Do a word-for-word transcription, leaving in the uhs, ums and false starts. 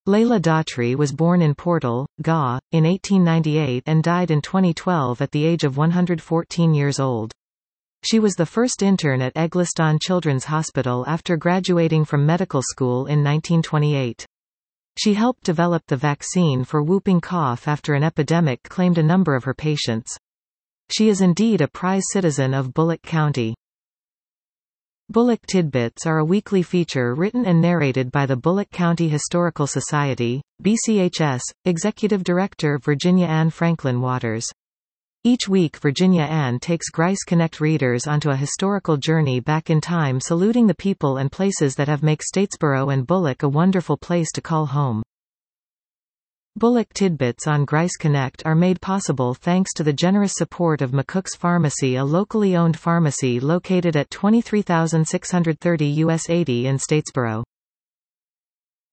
Layla Daughtry was born in Portal, G A, in eighteen ninety-eight and died in twenty twelve at the age of one hundred fourteen years old. She was the first intern at Egliston Children's Hospital after graduating from medical school in nineteen twenty-eight. She helped develop the vaccine for whooping cough after an epidemic claimed a number of her patients. She is indeed a prize citizen of Bullock County. Bullock Tidbits are a weekly feature written and narrated by the Bullock County Historical Society, B C H S, Executive Director Virginia Ann Franklin Waters. Each week Virginia Ann takes Grice Connect readers onto a historical journey back in time, saluting the people and places that have made Statesboro and Bullock a wonderful place to call home. Bullock Tidbits on Grice Connect are made possible thanks to the generous support of McCook's Pharmacy, a locally owned pharmacy located at twenty-three thousand six hundred thirty U S eighty in Statesboro.